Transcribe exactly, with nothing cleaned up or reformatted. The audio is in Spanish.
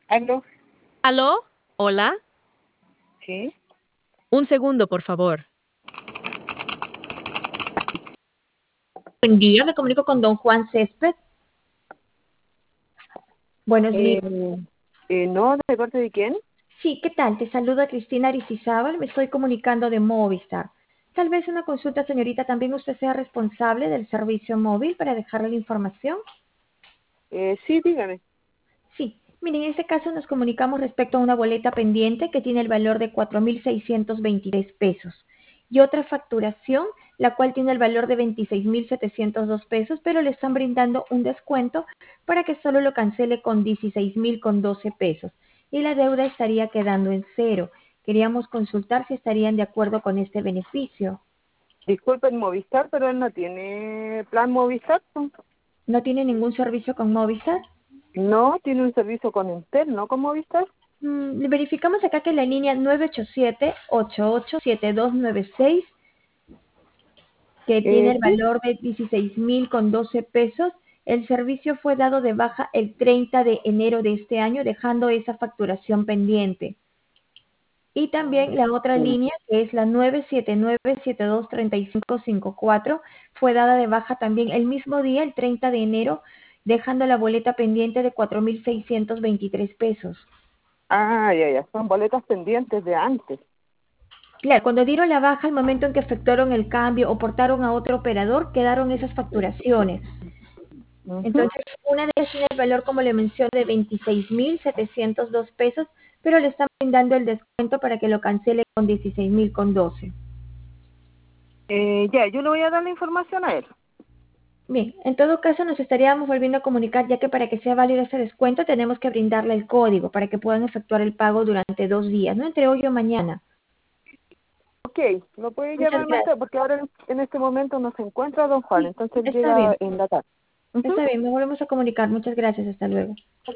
¿Aló? ¿Aló? ¿Hola? Sí. Un segundo, por favor. Buen día, me comunico con don Juan Césped. Buenos días. Eh, eh, no, ¿de parte de quién? Sí, ¿qué tal? Te saluda Cristina Aristizábal, me estoy comunicando de Movistar. Tal vez una consulta, señorita, también usted sea responsable del servicio móvil para dejarle la información. Eh, sí, dígame. Sí, mire, en este caso nos comunicamos respecto a una boleta pendiente que tiene el valor de cuatro mil seiscientos veintitrés pesos y otra facturación, la cual tiene el valor de veintiséis mil setecientos dos pesos, pero le están brindando un descuento para que solo lo cancele con dieciséis mil con doce pesos y la deuda estaría quedando en cero. Queríamos consultar si estarían de acuerdo con este beneficio. Disculpen, Movistar, pero él no tiene plan Movistar, ¿no? ¿No tiene ningún servicio con Movistar? No, tiene un servicio con Entel, ¿no con Movistar? Mm, verificamos acá que la línea nueve ocho siete, ocho ocho siete dos nueve seis, que tiene Eh, el sí. valor de dieciséis mil con doce pesos, el servicio fue dado de baja el treinta de enero de este año, dejando esa facturación pendiente. Y también la otra Sí. línea, que es la nueve siete nueve siete dos tres cinco cinco cuatro, fue dada de baja también el mismo día, el treinta de enero, dejando la boleta pendiente de cuatro mil seiscientos veintitrés pesos. Ah, ya, ya, son boletas pendientes de antes. Claro, cuando dieron la baja, al momento en que efectuaron el cambio o portaron a otro operador, quedaron esas facturaciones. Ujú. Entonces, una de ellas tiene el valor, como le mencioné, de veintiséis mil setecientos dos pesos, pero le están brindando el descuento para que lo cancele con dieciséis mil con doce. Eh, ya, yo le voy a dar la información a él. Bien, en todo caso nos estaríamos volviendo a comunicar, ya que para que sea válido ese descuento tenemos que brindarle el código para que puedan efectuar el pago durante dos días, no entre hoy o mañana. Ok, lo puede Muchas llamar más gracias. tarde, porque ahora en, en este momento no se encuentra don Juan, Sí, entonces él está llega bien, en la tarde. Ujú. está bien, nos volvemos a comunicar. Muchas gracias, hasta luego.